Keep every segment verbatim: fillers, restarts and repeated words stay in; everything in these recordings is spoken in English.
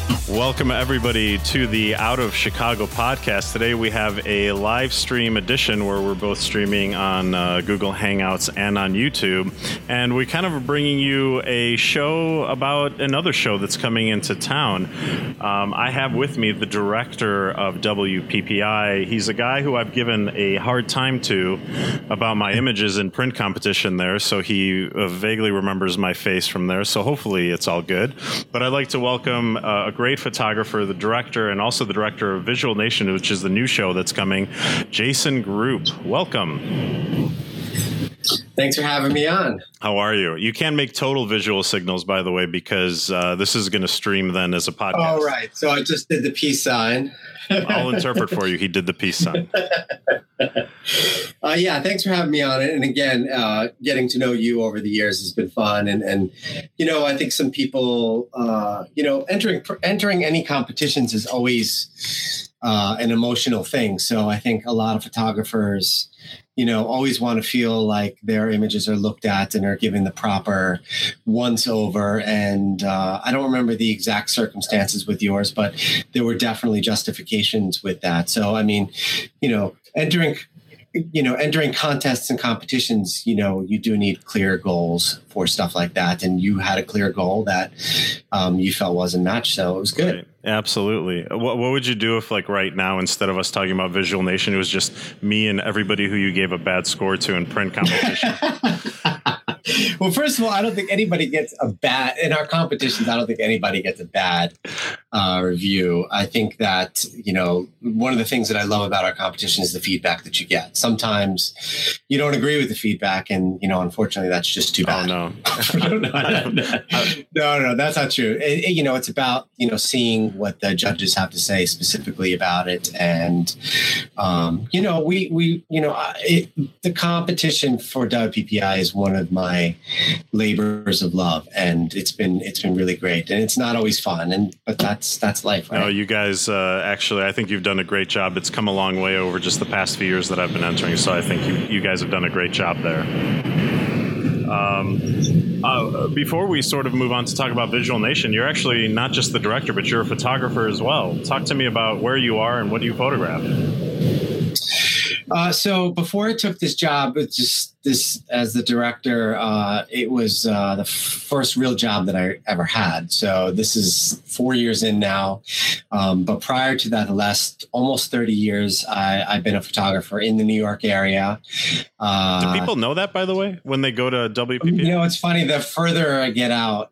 Welcome, everybody, to the Out of Chicago podcast. Today we have a live stream edition where we're both streaming on uh, Google Hangouts and on YouTube. And we kind of are bringing you a show about another show that's coming into town. Um, I have with me the director of W P P I. He's a guy who I've given a hard time to about my images in print competition there. So he uh, vaguely remembers my face from there. So hopefully it's all good. But I'd like to welcome uh, a great photographer, the director, and also the director of Visual Nation, which is the new show that's coming, Jason Group. Welcome. Thanks for having me on. How are you? You can make total visual signals, by the way, because uh, this is going to stream then as a podcast. All right. So I just did the peace sign. I'll interpret for you. He did the peace sign. uh, yeah, thanks for having me on it. And again, uh, getting to know you over the years has been fun. And, and you know, I think some people, uh, you know, entering entering any competitions is always uh, an emotional thing. So I think a lot of photographers, you know, always want to feel like their images are looked at and are given the proper once over. And uh, I don't remember the exact circumstances with yours, but there were definitely justifications with that. So, I mean, you know, entering, you know, entering contests and competitions, you know, you do need clear goals for stuff like that. And you had a clear goal that um, you felt wasn't matched. So it was good. Right. Absolutely. What, what would you do if, like, right now, instead of us talking about Visual Nation, it was just me and everybody who you gave a bad score to in print competition? Well, first of all, I don't think anybody gets a bad, in our competitions, I don't think anybody gets a bad uh, review. I think that, you know, one of the things that I love about our competition is the feedback that you get. Sometimes you don't agree with the feedback, and, you know, unfortunately, that's just too bad. Oh, no. no, no, no, no, no, that's not true. It, it, you know, it's about, you know, seeing what the judges have to say specifically about it. And, um, you know, we, we, you know, it, the competition for W P P I is one of my labors of love, and it's been it's been really great, and it's not always fun, and but that's that's life, right? No, you guys uh, actually, I think you've done a great job. It's come a long way over just the past few years that I've been entering, so I think you, you guys have done a great job there. Um, uh, before we sort of move on to talk about Visual Nation, you're actually not just the director, but you're a photographer as well. Talk to me about where you are and what do you photograph? Uh, so before I took this job, it's just this as the director, uh, it was uh, the f- first real job that I ever had. So this is four years in now. Um, but prior to that, the last almost thirty years, I, I've been a photographer in the New York area. Uh, Do people know that, by the way, when they go to W P P I? You know, it's funny. The further I get out,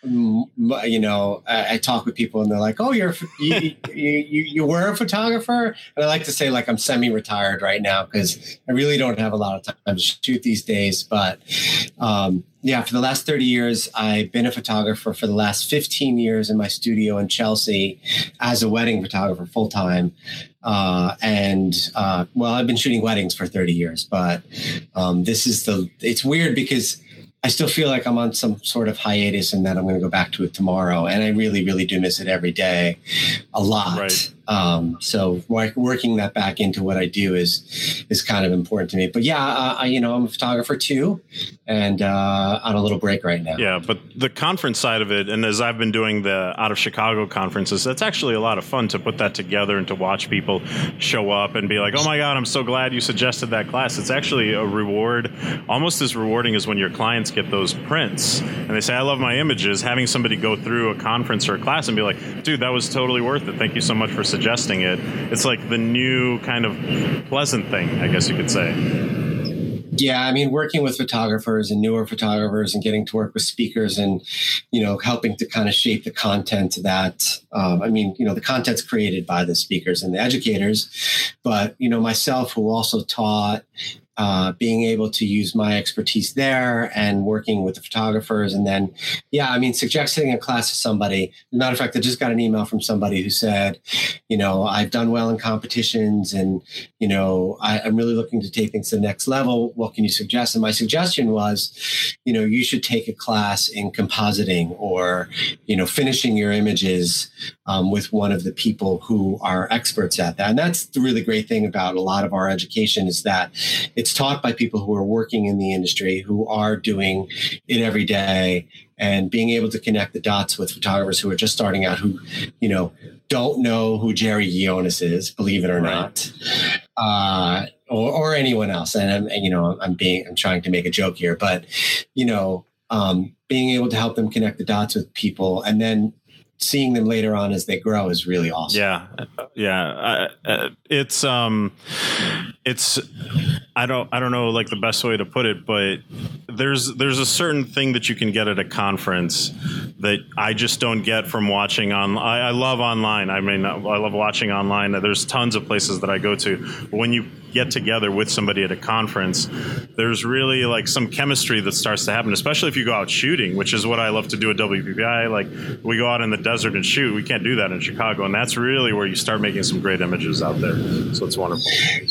you know, I, I talk with people and they're like, "Oh, you're you, you you you were a photographer," and I like to say like I'm semi-retired right now because I really don't have a lot of time to shoot these days. But um, yeah, for the last thirty years, I've been a photographer. For the last fifteen years in my studio in Chelsea as a wedding photographer full time. Uh, and uh, well, I've been shooting weddings for thirty years, but um, this is the. It's weird because I still feel like I'm on some sort of hiatus and that I'm going to go back to it tomorrow. And I really, really do miss it every day a lot. Right. Um, so work, working that back into what I do is is kind of important to me. But yeah, uh, I, you know, I'm a photographer too, and uh, on a little break right now. Yeah, but the conference side of it, and as I've been doing the Out of Chicago conferences, that's actually a lot of fun to put that together and to watch people show up and be like, "Oh my God, I'm so glad you suggested that class." It's actually a reward, almost as rewarding as when your clients get those prints and they say, "I love my images." Having somebody go through a conference or a class and be like, "Dude, that was totally worth it. Thank you so much for suggesting it." It's like the new kind of pleasant thing, I guess you could say. Yeah, I mean, working with photographers and newer photographers and getting to work with speakers and, you know, helping to kind of shape the content that, um, I mean, you know, the content's created by the speakers and the educators, but, you know, myself who also taught, uh, being able to use my expertise there and working with the photographers. And then, yeah, I mean, suggesting a class to somebody. As a matter of fact, I just got an email from somebody who said, you know, I've done well in competitions and, you know, I, I'm really looking to take things to the next level. What can you suggest? And my suggestion was, you know, you should take a class in compositing or, you know, finishing your images um, with one of the people who are experts at that. And that's the really great thing about a lot of our education is that it's taught by people who are working in the industry, who are doing it every day, and being able to connect the dots with photographers who are just starting out, who, you know, don't know who Jerry Gionis is, believe it or Right. not, uh, or, or anyone else. And I'm, and, you know, I'm being, I'm trying to make a joke here, but, you know, um, being able to help them connect the dots with people and then seeing them later on as they grow is really awesome. Yeah. Yeah. Uh, it's, um, it's, I don't, I don't know, like the best way to put it, but there's, there's a certain thing that you can get at a conference that I just don't get from watching on. I, I love online. I mean, I love watching online. There's tons of places that I go to, but when you get together with somebody at a conference, there's really like some chemistry that starts to happen, especially if you go out shooting, which is what I love to do at W P P I. Like we go out in the desert and shoot. We can't do that in Chicago. And that's really where you start making some great images out there. So it's wonderful.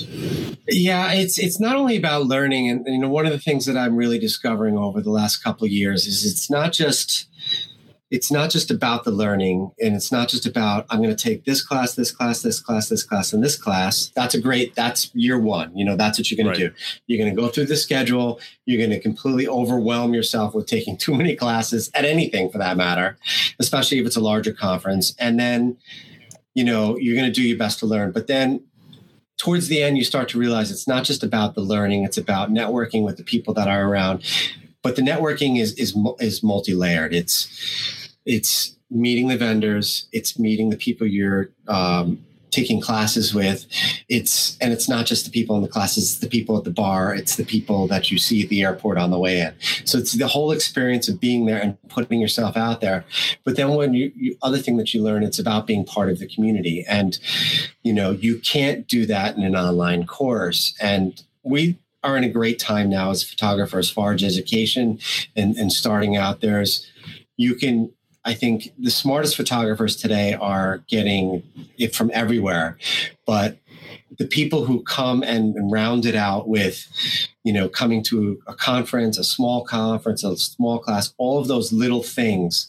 Yeah, it's it's not only about learning, and you know, one of the things that I'm really discovering over the last couple of years is it's not just it's not just about the learning, and it's not just about I'm going to take this class, this class, this class, this class, and this class. That's a great. That's year one. You know, that's what you're going Right. to do. You're going to go through the schedule. You're going to completely overwhelm yourself with taking too many classes at anything for that matter, especially if it's a larger conference. And then, you know, you're going to do your best to learn, but then towards the end, you start to realize it's not just about the learning, it's about networking with the people that are around. But the networking is is is multi-layered. It's it's meeting the vendors, it's meeting the people you're um, taking classes with. It's and it's not just the people in the classes, it's the people at the bar, it's the people that you see at the airport on the way in. So it's the whole experience of being there and putting yourself out there. But then when you, you other thing that you learn, it's about being part of the community. And you know, you can't do that in an online course. And we are in a great time now as photographers, as far as education and, and starting out. There's, you can, I think the smartest photographers today are getting it from everywhere, but the people who come and, and round it out with, you know, coming to a conference, a small conference, a small class, all of those little things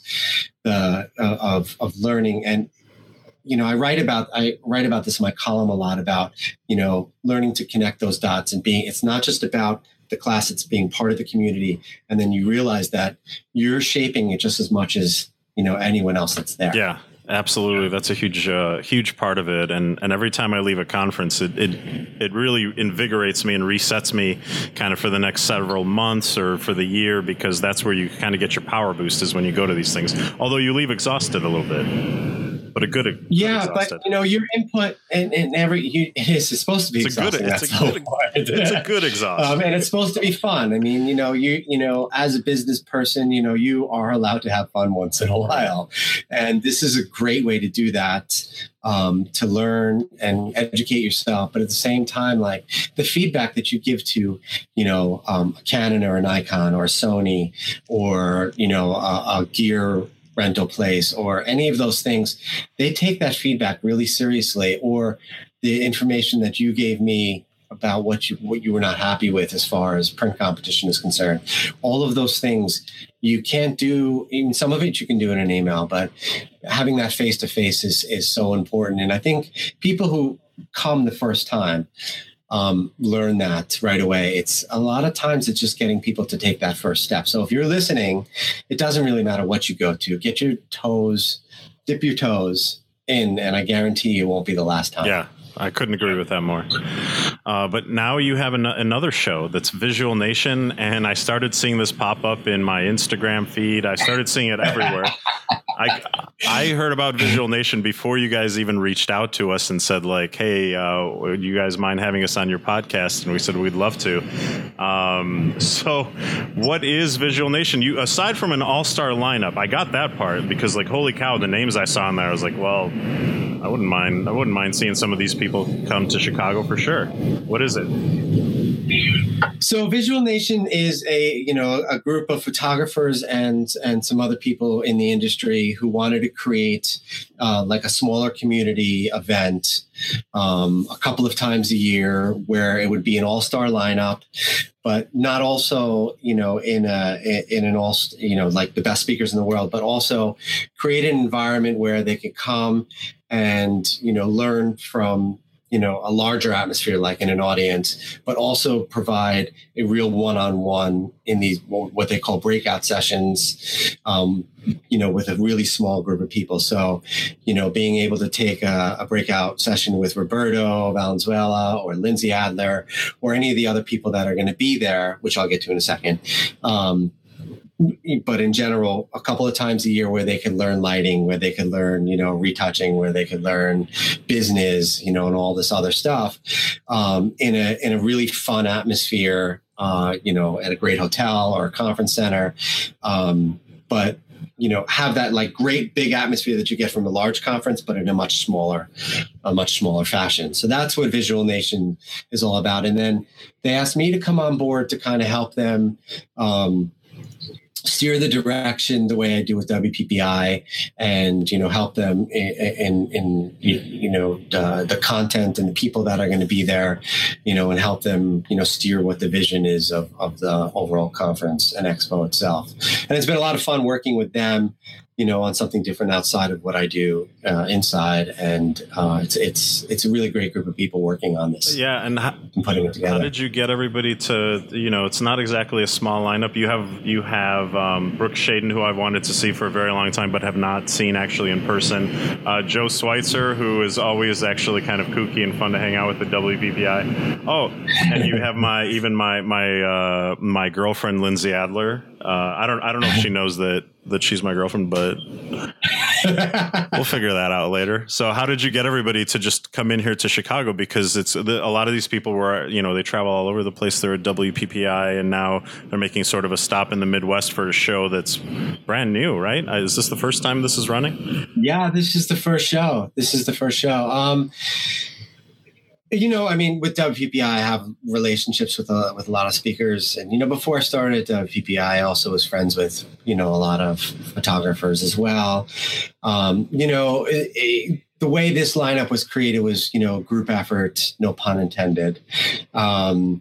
uh, of, of learning. And, you know, I write about, I write about this in my column a lot about, you know, learning to connect those dots and being, it's not just about the class, it's being part of the community. And then you realize that you're shaping it just as much as, you know, anyone else that's there. Yeah, absolutely. That's a huge, uh, huge part of it. And and every time I leave a conference, it, it it really invigorates me and resets me kind of for the next several months or for the year, because that's where you kind of get your power boost is when you go to these things. Although you leave exhausted a little bit, but a good, good yeah, exhausted. but you know, your input and, and every you, it is supposed to be It's a good, exhausting. it's a That's the good, whole point. it's a good exhaust. Um, and it's supposed to be fun. I mean, you know, you you know, as a business person, you know, you are allowed to have fun once in a while, and this is a great way to do that, um, to learn and educate yourself. But at the same time, like the feedback that you give to, you know, um, a Canon or a Nikon or a Sony or you know, a, a gear rental place or any of those things, they take that feedback really seriously. Or the information that you gave me about what you what you were not happy with as far as print competition is concerned. All of those things you can't do. Even some of it you can do in an email, but having that face to face is is so important. And I think people who come the first time um, learn that right away. It's a lot of times it's just getting people to take that first step. So if you're listening, it doesn't really matter what you go to. Get your toes, dip your toes in, and I guarantee it won't be the last time. Yeah. I couldn't agree with that more. Uh, but now you have an- another show that's Visual Nation, and I started seeing this pop up in my Instagram feed. I started seeing it everywhere. I I heard about Visual Nation before you guys even reached out to us and said like, "Hey, uh, would you guys mind having us on your podcast?" And we said we'd love to. Um, so, what is Visual Nation? You aside from an all-star lineup, I got that part because like, holy cow, the names I saw in there, I was like, well, I wouldn't mind. I wouldn't mind seeing some of these people come to Chicago for sure. What is it? So Visual Nation is a, you know, a group of photographers and and some other people in the industry who wanted to create uh, like a smaller community event um, a couple of times a year where it would be an all-star lineup, but not also, you know, in a in an all, you know, like the best speakers in the world, but also create an environment where they could come and, you know, learn from, you know, a larger atmosphere, like in an audience, but also provide a real one-on-one in these, what they call breakout sessions, um, you know, with a really small group of people. So, you know, being able to take a, a breakout session with Roberto Valenzuela or Lindsay Adler or any of the other people that are going to be there, which I'll get to in a second. Um, but in general, a couple of times a year where they could learn lighting, where they could learn, you know, retouching, where they could learn business, you know, and all this other stuff, um, in a, in a really fun atmosphere, uh, you know, at a great hotel or a conference center. Um, but, you know, have that like great big atmosphere that you get from a large conference, but in a much smaller, a much smaller fashion. So that's what Visual Nation is all about. And then they asked me to come on board to kind of help them, um, steer the direction the way I do with W P P I, and, you know, help them in, in, in you know, the, the content and the people that are going to be there, you know, and help them, you know, steer what the vision is of, of the overall conference and expo itself. And it's been a lot of fun working with them, you know, on something different outside of what I do uh, inside. And uh, it's it's it's a really great group of people working on this. Yeah, and, how, and putting it together. How did you get everybody to, you know, it's not exactly a small lineup. You have you have um, Brooke Shaden, who I've wanted to see for a very long time, but have not seen actually in person. Uh, Joe Schweitzer, who is always actually kind of kooky and fun to hang out with at W P P I. Oh, and you have my even my my uh, my girlfriend Lindsay Adler. Uh, I don't I don't know if she knows that that she's my girlfriend, but we'll figure that out later. So how did you get everybody to just come in here to Chicago? Because it's the, a lot of these people were, you know, they travel all over the place. They're at W P P I, and now they're making sort of a stop in the Midwest for a show that's brand new, right? Is this the first time this is running? Yeah, this is the first show. This is the first show. Um, You know, I mean, with W P P I, I have relationships with a, with a lot of speakers. And, you know, before I started at W P P I, I also was friends with, you know, a lot of photographers as well. Um, you know, it, it, the way this lineup was created was, you know, group effort, no pun intended. Um,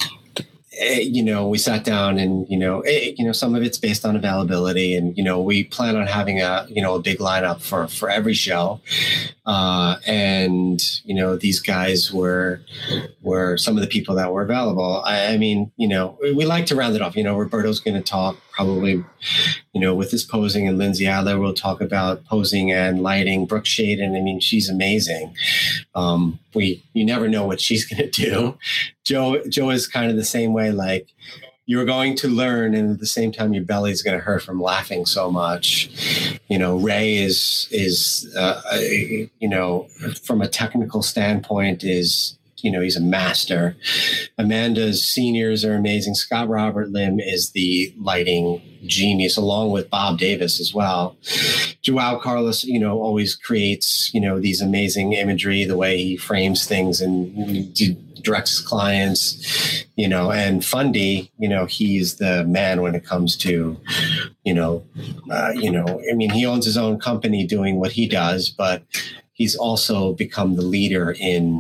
you know, we sat down and, you know, it, you know, some of it's based on availability, and, you know, we plan on having a, you know, a big lineup for, for every show. Uh, and, you know, these guys were, were some of the people that were available. I, I mean, you know, we, we like to round it off. You know, Roberto's going to talk probably, you know, with his posing, and Lindsay Adler will talk about posing and lighting. Brooke Shaden, I mean, she's amazing. Um, we, you never know what she's going to do. Joe, Joe is kind of the same way. Like, you're going to learn, and at the same time, your belly's going to hurt from laughing so much. You know, Ray is, is, uh, you know, from a technical standpoint is, you know, he's a master. Amanda's seniors are amazing. Scott Robert Lim is the lighting genius, along with Bob Davis as well. Joao Carlos, you know, always creates, you know, these amazing imagery, the way he frames things and directs his clients, you know, and Fundy, you know, he's the man when it comes to, you know, uh, you know, I mean, he owns his own company doing what he does, but he's also become the leader in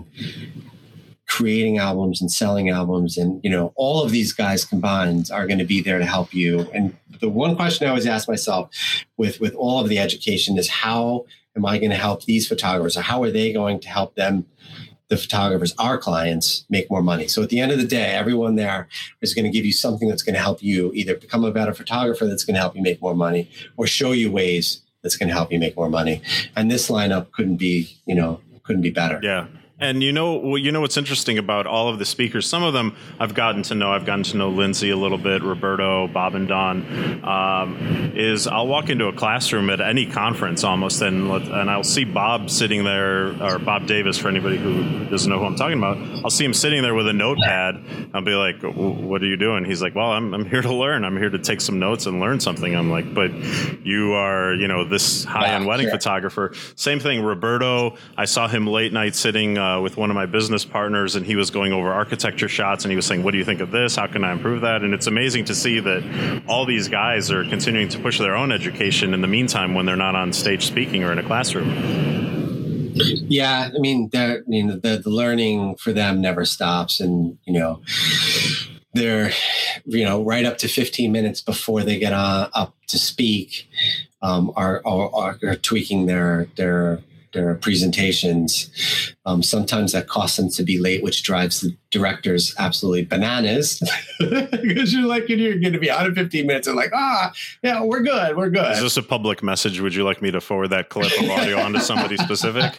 creating albums and selling albums. And, you know, all of these guys combined are going to be there to help you. And the one question I always ask myself with, with all of the education is, how am I going to help these photographers, or how are they going to help them, the photographers, our clients, make more money? So at the end of the day, everyone there is going to give you something that's going to help you either become a better photographer that's going to help you make more money, or show you ways that's going to help you make more money. And this lineup couldn't be, you know, couldn't be better. Yeah. And you know, well, you know what's interesting about all of the speakers? Some of them I've gotten to know. I've gotten to know Lindsay a little bit, Roberto, Bob, and Don. Um, is I'll walk into a classroom at any conference almost, and and I'll see Bob sitting there, or Bob Davis, for anybody who doesn't know who I'm talking about. I'll see him sitting there with a notepad. I'll be like, "What are you doing?" He's like, "Well, I'm I'm here to learn. I'm here to take some notes and learn something." I'm like, "But you are, you know, this high-end wow, wedding sure. photographer." Same thing, Roberto. I saw him late night sitting Uh, with one of my business partners, and he was going over architecture shots, and he was saying, "What do you think of this? How can I improve that?" And it's amazing to see that all these guys are continuing to push their own education in the meantime when they're not on stage speaking or in a classroom. Yeah, I mean, I mean the, the learning for them never stops, and, you know, they're, you know, right up to fifteen minutes before they get uh, up to speak, um, are, are, are tweaking their their director presentations. Um, sometimes that causes them to be late, which drives the directors absolutely bananas because you're like, you're going to be out in fifteen minutes and like, ah, yeah, we're good. We're good. Is this a public message? Would you like me to forward that clip of audio onto somebody specific?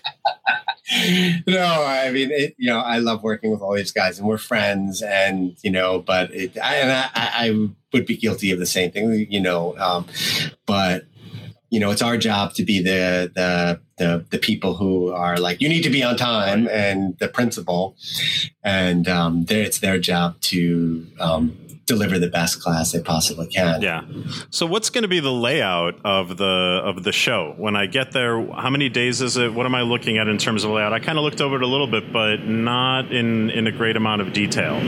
No, I mean, it, you know, I love working with all these guys and we're friends and, you know, but it, I, and I, I would be guilty of the same thing, you know, um, but, you know, it's our job to be the, the, the, the people who are like, you need to be on time, and the principal, and um, it's their job to, um, deliver the best class they possibly can. Yeah. So what's going to be the layout of the of the show when I get there? How many days is it? What am I looking at in terms of layout? I kind of looked over it a little bit, but not in in a great amount of detail.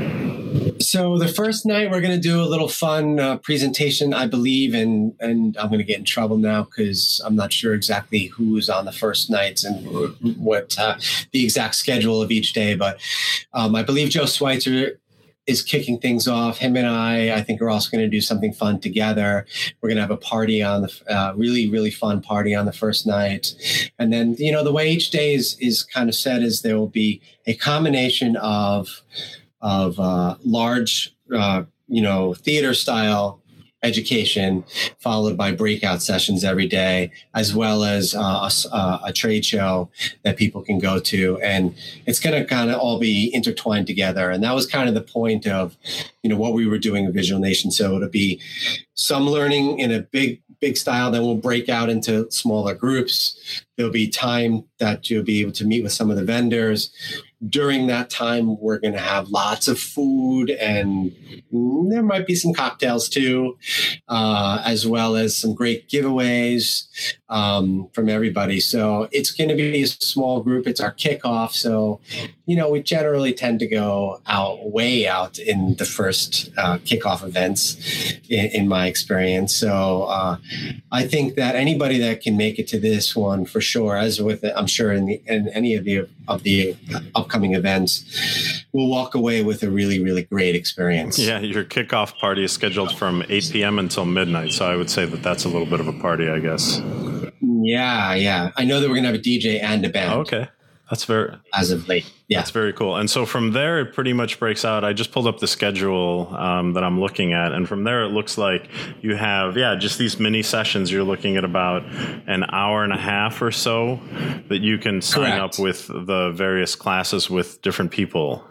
So the first night we're going to do a little fun uh, presentation, I believe, and and I'm going to get in trouble now because I'm not sure exactly who's on the first nights and what uh, the exact schedule of each day, but um, I believe Joe Schweitzer is kicking things off. Him and I, I think, are also going to do something fun together. We're going to have a party on the uh, really, really fun party on the first night. And then, you know, the way each day is, is kind of set is there will be a combination of, of uh, large, uh, you know, theater style education, followed by breakout sessions every day, as well as uh, a, a trade show that people can go to. And it's going to kind of all be intertwined together. And that was kind of the point of, you know, what we were doing at Visual Nation. So it'll be some learning in a big, big style. Then we'll break out into smaller groups. There'll be time that you'll be able to meet with some of the vendors. During that time, we're going to have lots of food, and there might be some cocktails too, uh, as well as some great giveaways um, from everybody. So it's going to be a small group. It's our kickoff. So, you know, we generally tend to go out, way out in the first uh, kickoff events, in, in my experience. So uh, I think that anybody that can make it to this one, for sure, as with, I'm sure in, the, in any of the of the upcoming events, will walk away with a really, really great experience. Yeah, your kickoff party is scheduled from eight p.m. until midnight, so I would say that that's a little bit of a party, I guess. Yeah, yeah. I know that we're going to have a D J and a band. Okay. That's very, as of late. Yeah. That's very cool. And so from there, it pretty much breaks out. I just pulled up the schedule um, that I'm looking at. And from there, it looks like you have, yeah, just these mini sessions. You're looking at about an hour and a half or so that you can sign Correct. Up with the various classes with different people.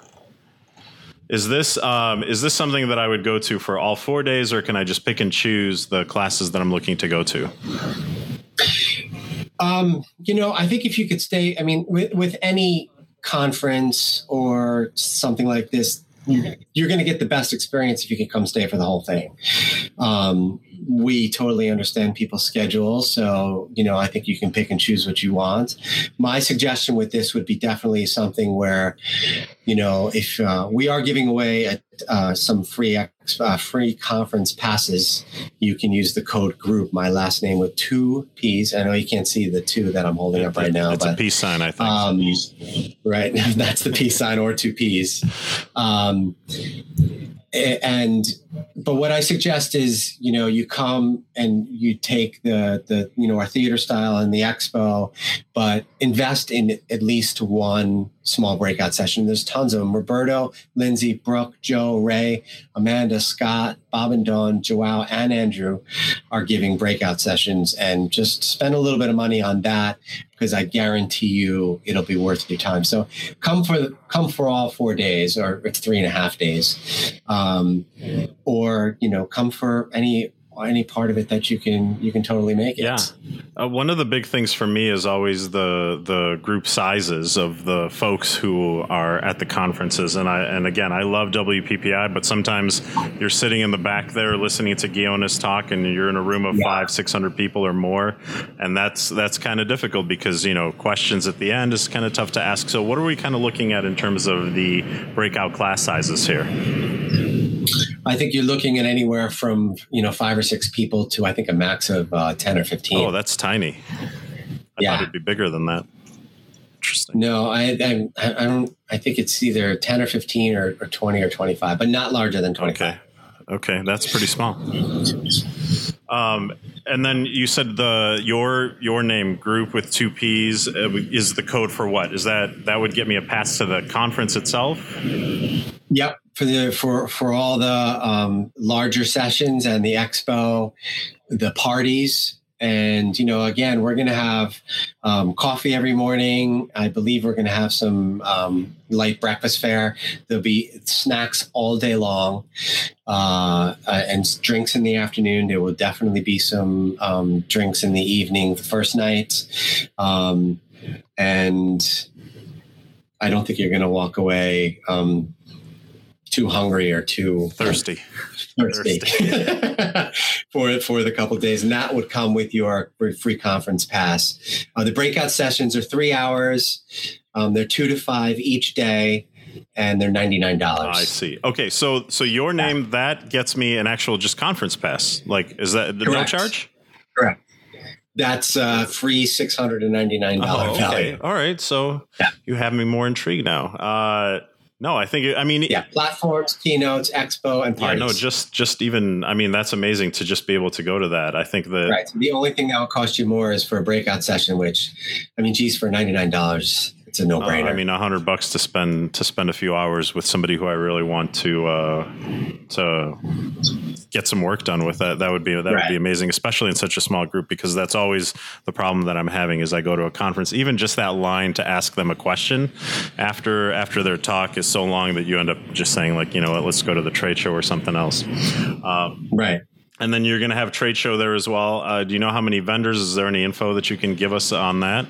Is this um, is this something that I would go to for all four days, or can I just pick and choose the classes that I'm looking to go to? Um, you know, I think if you could stay, I mean, with, with any conference or something like this, you're going to get the best experience if you can come stay for the whole thing. Um, we totally understand people's schedules. So, you know, I think you can pick and choose what you want. My suggestion with this would be definitely something where, you know, if uh, we are giving away a, uh, some free uh, free conference passes, you can use the code GROUP, my last name with two P's. I know you can't see the two that I'm holding up right now. It's but, a peace sign, I think. Um, right. That's the peace sign, or two P's. Um, and but what I suggest is, you know, you come and you take the the you know our theater style and the expo, but invest in at least one small breakout session. There's tons of them. Roberto, Lindsay, Brooke, Joe, Ray, Amanda, Scott, Bob and Dawn, Joao, and Andrew are giving breakout sessions, and just spend a little bit of money on that, because I guarantee you it'll be worth your time. So come for come for all four days, or it's three and a half days, um, or you know come for any any part of it that you can you can totally make it. Yeah. Uh, one of the big things for me is always the the group sizes of the folks who are at the conferences. And I and again, I love W P P I, but sometimes you're sitting in the back there listening to Guionis talk, and you're in a room of yeah. five, six hundred people or more, and that's that's kind of difficult because you know questions at the end is kind of tough to ask. So, what are we kind of looking at in terms of the breakout class sizes here? I think you're looking at anywhere from, you know, five or six people to, I think, a max of uh, ten or fifteen. Oh, that's tiny. I yeah. thought it'd be bigger than that. Interesting. No, I, I, I don't. I think it's either ten or fifteen or, or twenty or twenty-five, but not larger than twenty-five. Okay. Okay, that's pretty small. Um, and then you said the your your name, group with two P's, uh, is the code for what? Is that that would get me a pass to the conference itself? Yep, for the for for all the um, larger sessions and the expo, the parties. And, you know, again, we're going to have um, coffee every morning. I believe we're going to have some um, light breakfast fare. There'll be snacks all day long uh, uh, and drinks in the afternoon. There will definitely be some um, drinks in the evening, the first night. Um, and I don't think you're going to walk away um, too hungry or too thirsty. Thirsty. for for the couple of days, and that would come with your free conference pass. Uh, the breakout sessions are three hours. Um, they're two to five each day, and they're ninety-nine dollars. I see. Okay, so so your name, yeah. That gets me an actual just conference pass. Like, is that the no charge? Correct. That's uh, free six hundred ninety-nine dollars oh, okay. value. All right, so yeah. You have me more intrigued now. Uh, No, I think, I mean, yeah, platforms, keynotes, expo, and parties. Yeah, no, just, just even, I mean, that's amazing to just be able to go to that. I think that. Right. The only thing that will cost you more is for a breakout session, which, I mean, geez, for ninety-nine dollars, it's a no brainer. Uh, I mean, a hundred bucks to spend, to spend a few hours with somebody who I really want to, uh, to get some work done with that. That would be, that right. would be amazing, especially in such a small group, because that's always the problem that I'm having is I go to a conference, even just that line to ask them a question after, after their talk is so long that you end up just saying like, you know what, let's go to the trade show or something else. Um, right. And then you're going to have a trade show there as well. Uh, do you know how many vendors? Is there any info that you can give us on that?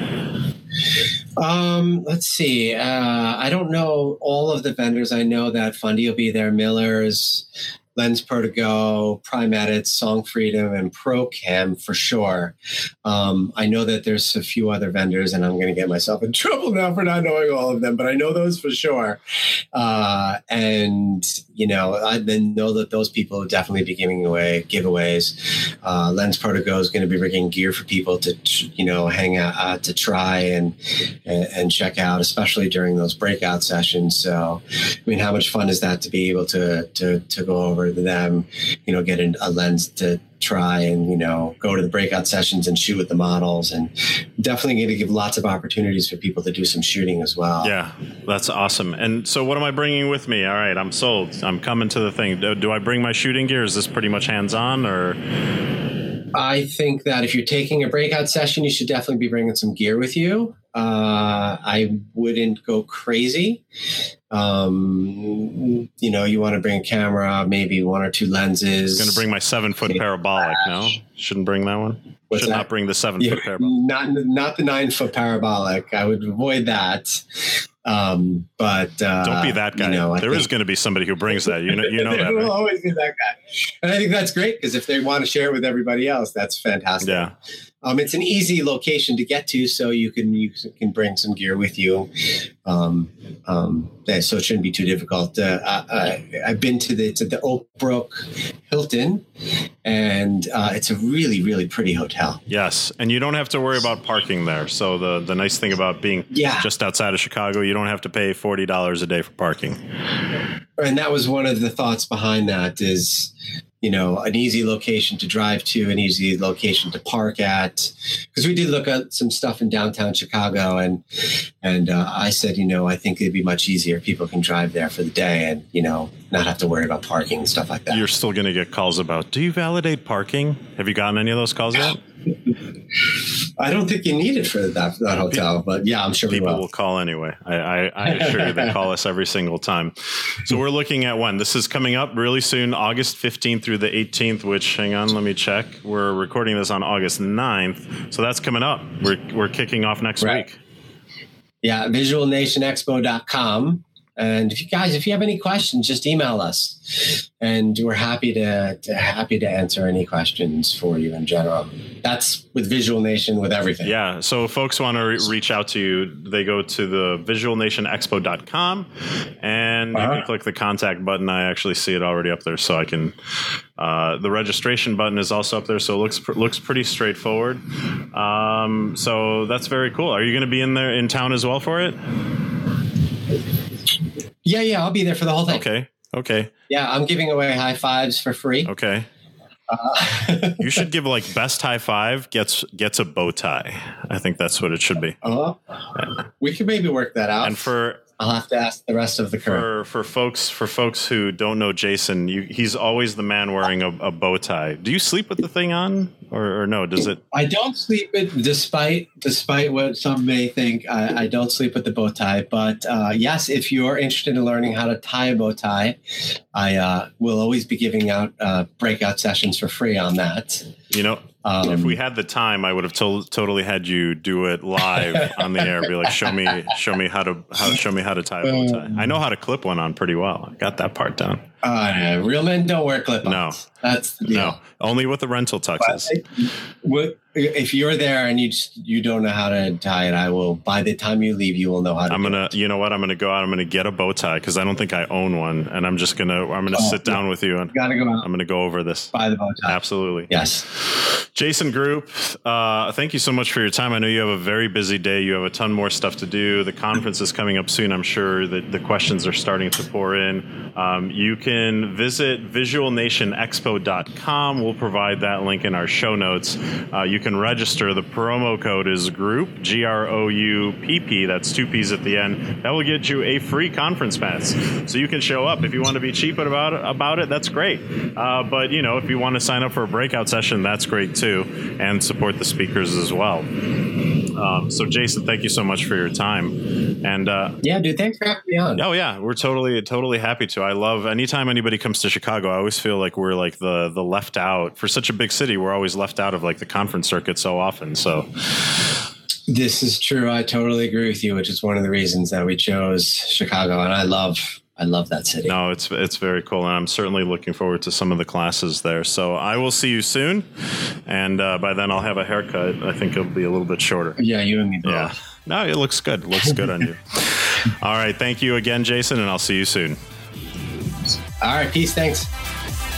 Um, let's see. Uh, I don't know all of the vendors. I know that Fundy will be there, Miller's, Lens Pro to Go, Prime Edit, Song Freedom, and ProCam for sure. Um, I know that there's a few other vendors, and I'm going to get myself in trouble now for not knowing all of them, but I know those for sure. Uh, and, you know, I then know that those people will definitely be giving away giveaways. Uh, Lens Pro to Go is going to be rigging gear for people to, you know, hang out, uh, to try and, and, and check out, especially during those breakout sessions. So, I mean, how much fun is that to be able to, to, to go over to them, you know, get a lens to try and, you know, go to the breakout sessions and shoot with the models, and definitely going to give lots of opportunities for people to do some shooting as well. Yeah, that's awesome. And so what am I bringing with me? All right, I'm sold. I'm coming to the thing. Do, do I bring my shooting gear? Is this pretty much hands-on, or? I think that if you're taking a breakout session, you should definitely be bringing some gear with you. Uh, I wouldn't go crazy. Um, you know, you want to bring a camera, maybe one or two lenses. I'm going to bring my seven foot parabolic. No, shouldn't bring that one. What's Should that? not bring the seven yeah, foot parabolic. Not, not the nine foot parabolic. I would avoid that. Um, but uh, don't be that guy. You know, there think, is going to be somebody who brings that. You know, you know there that. will right? always be that guy, and I think that's great because if they want to share it with everybody else, that's fantastic. Yeah. Um, it's an easy location to get to, so you can you can bring some gear with you. Um, um, so it shouldn't be too difficult. Uh, I, I've been to the to the Oak Brook Hilton, and uh, it's a really really pretty hotel. Yes, and you don't have to worry about parking there. So the the nice thing about being yeah. just outside of Chicago, you don't have to pay forty dollars a day for parking. And that was one of the thoughts behind that is, you know, an easy location to drive to, an easy location to park at. Because we did look at some stuff in downtown Chicago, and and uh, I said, you know, I think it'd be much easier if people can drive there for the day and, you know, not have to worry about parking and stuff like that. You're still going to get calls about, do you validate parking? Have you gotten any of those calls yet? I don't think you need it for that, that hotel, but yeah, I'm sure people we will. will call anyway. I, I, I assure you, they call us every single time. So we're looking at when this is coming up really soon, August fifteenth through the eighteenth, which hang on, let me check. We're recording this on August ninth. So that's coming up. We're, we're kicking off next right. week. Yeah. visual nation expo dot com. And if you guys, if you have any questions, just email us, and we're happy to, to happy to answer any questions for you in general. That's with Visual Nation, with everything. Yeah. So if folks want to re- reach out to you, they go to the visual nation expo dot com, and uh-huh. you can click the contact button. I actually see it already up there, so I can. Uh, the registration button is also up there, so it looks pr- looks pretty straightforward. Um, so that's very cool. Are you going to be in there in town as well for it? Yeah, yeah, I'll be there for the whole thing. Okay, okay. Yeah, I'm giving away high fives for free. Okay. Uh, You should give like best high five gets gets a bow tie. I think that's what it should be. uh, we could maybe work that out. And for I'll have to ask the rest of the crew. for for folks for folks who don't know Jason, you, he's always the man wearing a, a bow tie. Do you sleep with the thing on, or, or no? Does it? I don't sleep it, despite despite what some may think. I, I don't sleep with the bow tie. But uh, yes, if you're interested in learning how to tie a bow tie, I uh, will always be giving out uh, breakout sessions for free on that. You know, Um, if we had the time, I would have to- totally had you do it live on the air. Be like, show me, show me how to how, show me how to tie a bow tie. I know how to clip one on pretty well. I got that part down. Uh, yeah, real men don't wear clip-ons. No. That's the deal. No, only with the rental tuxes. What, if you're there and you just, you don't know how to tie it, I will. By the time you leave, you will know how to. I'm do gonna, it. you know what? I'm gonna go out. I'm gonna get a bow tie because I don't think I own one, and I'm just gonna, I'm gonna Oh, sit down with you and You gotta go out. I'm gonna go over this. Buy the bow tie. Absolutely. Yes. Jason Group, uh, thank you so much for your time. I know you have a very busy day. You have a ton more stuff to do. The conference is coming up soon. I'm sure that the questions are starting to pour in. Um, you can visit visual nation expo dot com. We'll provide that link in our show notes. Uh, you can register. The promo code is GROUP, G R O U P P. That's two P's at the end. That will get you a free conference pass. So you can show up. If you want to be cheap about it, about it that's great. Uh, but, you know, if you want to sign up for a breakout session, that's great too. And support the speakers as well. Um, so, Jason, thank you so much for your time. And uh, Yeah, dude. Thanks for having me on. oh yeah, we're totally totally happy to. I love anytime anybody comes to Chicago. I always feel like we're like the the left out for such a big city. We're always left out of like the conference circuit so often. So This is true. I totally agree with you, which is one of the reasons that we chose Chicago. And I love, I love that city. no, it's it's very cool, and I'm certainly looking forward to some of the classes there. So I will see you soon, and uh, by then I'll have a haircut. I think it'll be a little bit shorter. Yeah, you and me both. Yeah, no, it looks good. It looks good on you. All right, thank you again, Jason, and I'll see you soon. All right. Peace. Thanks.